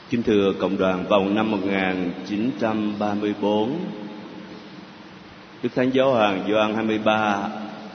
Kính thưa cộng đoàn, vào năm 1934, Đức Thánh Giáo hoàng Gioan 23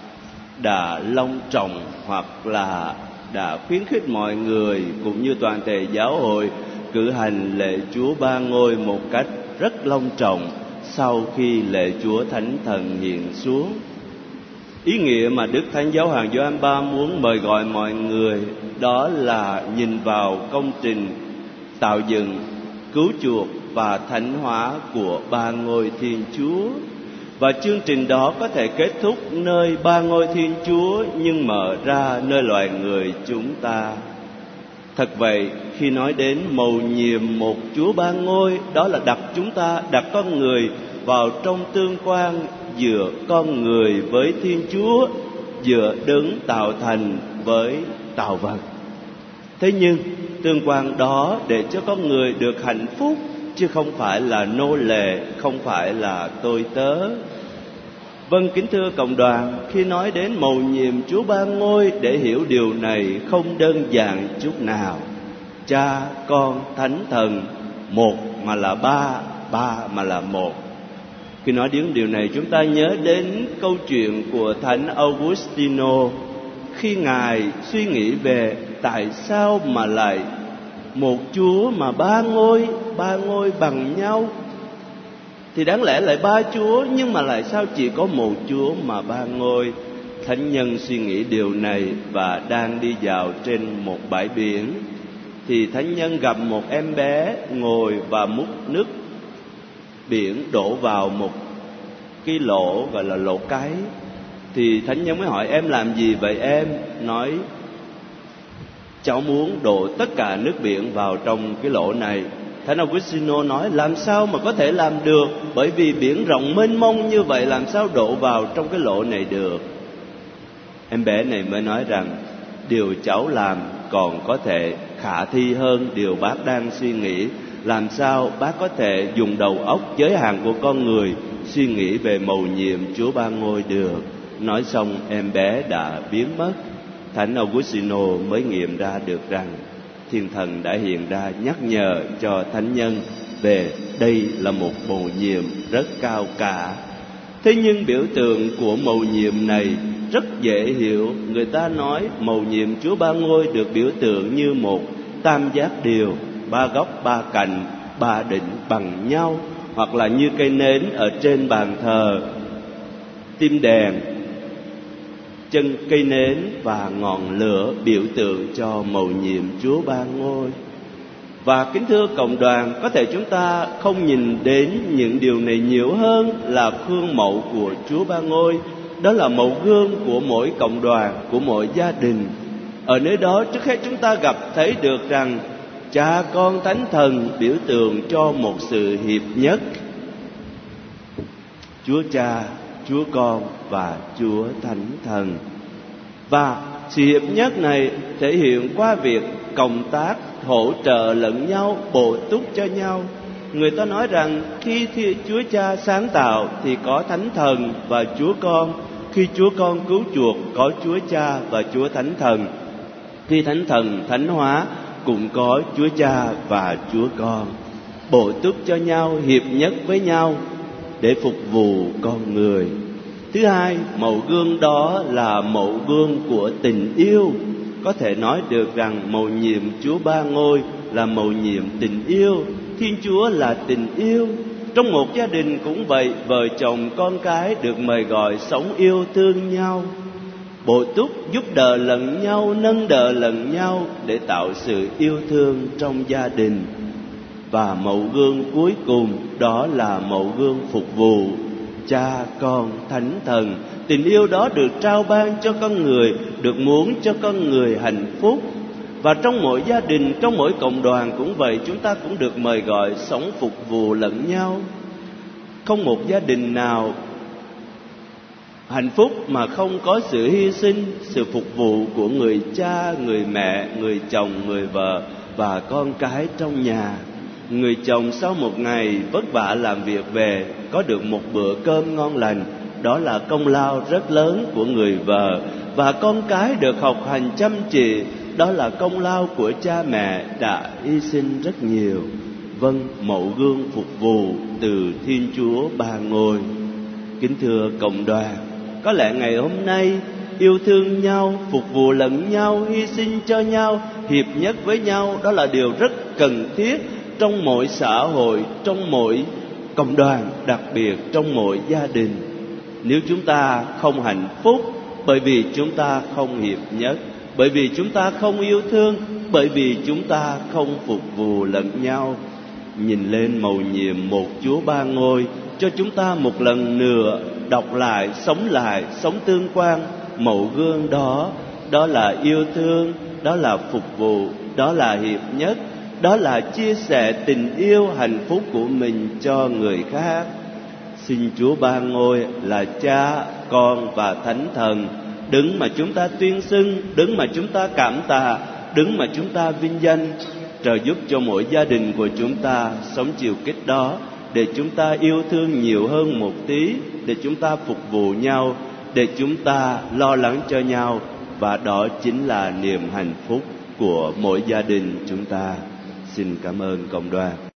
đã long trọng hoặc là đã khuyến khích mọi người cũng như toàn thể giáo hội cử hành lễ Chúa Ba Ngôi một cách rất long trọng sau khi lễ Chúa Thánh Thần hiện xuống. Ý nghĩa mà Đức Thánh Giáo hoàng Gioan 23 muốn mời gọi mọi người đó là nhìn vào công trình tạo dựng, cứu chuộc và thánh hóa của Ba Ngôi Thiên Chúa. Và chương trình đó có thể kết thúc nơi Ba Ngôi Thiên Chúa nhưng mở ra nơi loài người chúng ta. Thật vậy, khi nói đến mầu nhiệm một Chúa Ba Ngôi, đó là đặt con người vào trong tương quan giữa con người với Thiên Chúa, giữa đấng tạo thành với tạo vật. Thế nhưng tương quan đó để cho con người được hạnh phúc, chứ không phải là nô lệ, không phải là tôi tớ. Vâng, kính thưa cộng đoàn, khi nói đến mầu nhiệm Chúa Ba Ngôi, để hiểu điều này không đơn giản chút nào. Cha, Con, Thánh Thần, một mà là ba, ba mà là một. Khi nói đến điều này, chúng ta nhớ đến câu chuyện của Thánh Augustino, khi Ngài suy nghĩ về tại sao mà lại một Chúa mà ba ngôi bằng nhau. Thì đáng lẽ lại ba Chúa, nhưng mà lại sao chỉ có một Chúa mà ba ngôi? Thánh nhân suy nghĩ điều này và đang đi dạo trên một bãi biển, thì thánh nhân gặp một em bé ngồi và múc nước biển đổ vào một cái lỗ gọi là lỗ cái. Thì thánh nhân mới hỏi: em làm gì vậy em? Nói: cháu muốn đổ tất cả nước biển vào trong cái lỗ này. Thánh Augustino nói: làm sao mà có thể làm được, bởi vì biển rộng mênh mông như vậy, làm sao đổ vào trong cái lỗ này được? Em bé này mới nói rằng điều cháu làm còn có thể khả thi hơn điều bác đang suy nghĩ. Làm sao bác có thể dùng đầu óc giới hạn của con người suy nghĩ về mầu nhiệm Chúa Ba Ngôi được? Nói xong em bé đã biến mất. Thánh Augustino mới nghiệm ra được rằng Thiên Thần đã hiện ra nhắc nhở cho thánh nhân về đây là một mầu nhiệm rất cao cả. Thế nhưng biểu tượng của mầu nhiệm này rất dễ hiểu. Người ta nói mầu nhiệm Chúa Ba Ngôi được biểu tượng như một tam giác điều, ba góc ba cạnh, ba đỉnh bằng nhau, hoặc là như cây nến ở trên bàn thờ, tim đèn, chân cây nến và ngọn lửa biểu tượng cho mầu nhiệm Chúa Ba Ngôi. Và kính thưa cộng đoàn, có thể chúng ta không nhìn đến những điều này nhiều hơn là gương mẫu của Chúa Ba Ngôi. Đó là mẫu gương của mỗi cộng đoàn, của mỗi gia đình. Ở nơi đó trước hết chúng ta gặp thấy được rằng Cha, Con, Thánh Thần biểu tượng cho một sự hiệp nhất. Chúa Cha, Chúa Con và Chúa Thánh Thần. Và sự hiệp nhất này thể hiện qua việc cộng tác, hỗ trợ lẫn nhau, bổ túc cho nhau. Người ta nói rằng khi Chúa Cha sáng tạo thì có Thánh Thần và Chúa Con. Khi Chúa Con cứu chuộc có Chúa Cha và Chúa Thánh Thần. Khi Thánh Thần thánh hóa cũng có Chúa Cha và Chúa Con, bổ túc cho nhau, hiệp nhất với nhau để phục vụ con người. Thứ hai, mẫu gương đó là mẫu gương của tình yêu. Có thể nói được rằng mầu nhiệm Chúa Ba Ngôi là mầu nhiệm tình yêu. Thiên Chúa là tình yêu. Trong một gia đình cũng vậy, vợ chồng con cái được mời gọi sống yêu thương nhau, bổ túc giúp đỡ lẫn nhau, nâng đỡ lẫn nhau để tạo sự yêu thương trong gia đình. Và mẫu gương cuối cùng đó là mẫu gương phục vụ Cha, Con, Thánh Thần. Tình yêu đó được trao ban cho con người, được muốn cho con người hạnh phúc. Và trong mỗi gia đình, trong mỗi cộng đoàn cũng vậy, chúng ta cũng được mời gọi sống phục vụ lẫn nhau. Không một gia đình nào hạnh phúc mà không có sự hy sinh, sự phục vụ của người cha, người mẹ, người chồng, người vợ và con cái trong nhà. Người chồng sau một ngày vất vả làm việc về có được một bữa cơm ngon lành, đó là công lao rất lớn của người vợ. Và con cái được học hành chăm chỉ, đó là công lao của cha mẹ đã hy sinh rất nhiều. Vâng, mẫu gương phục vụ từ Thiên Chúa Ba Ngôi. Kính thưa cộng đoàn, có lẽ ngày hôm nay yêu thương nhau, phục vụ lẫn nhau, hy sinh cho nhau, hiệp nhất với nhau, đó là điều rất cần thiết trong mỗi xã hội, trong mỗi cộng đoàn, đặc biệt trong mỗi gia đình. Nếu chúng ta không hạnh phúc bởi vì chúng ta không hiệp nhất, bởi vì chúng ta không yêu thương, bởi vì chúng ta không phục vụ lẫn nhau. Nhìn lên mầu nhiệm một Chúa Ba Ngôi, cho chúng ta một lần nữa đọc lại, sống tương quan mẫu gương đó. Đó là yêu thương, đó là phục vụ, đó là hiệp nhất, đó là chia sẻ tình yêu hạnh phúc của mình cho người khác. Xin Chúa Ba Ngôi là Cha, Con và Thánh Thần, đấng mà chúng ta tuyên xưng, đấng mà chúng ta cảm tạ, đấng mà chúng ta vinh danh, trợ giúp cho mỗi gia đình của chúng ta sống chiều kích đó, để chúng ta yêu thương nhiều hơn một tí, để chúng ta phục vụ nhau, để chúng ta lo lắng cho nhau, và đó chính là niềm hạnh phúc của mỗi gia đình chúng ta. Xin cảm ơn cộng đoàn.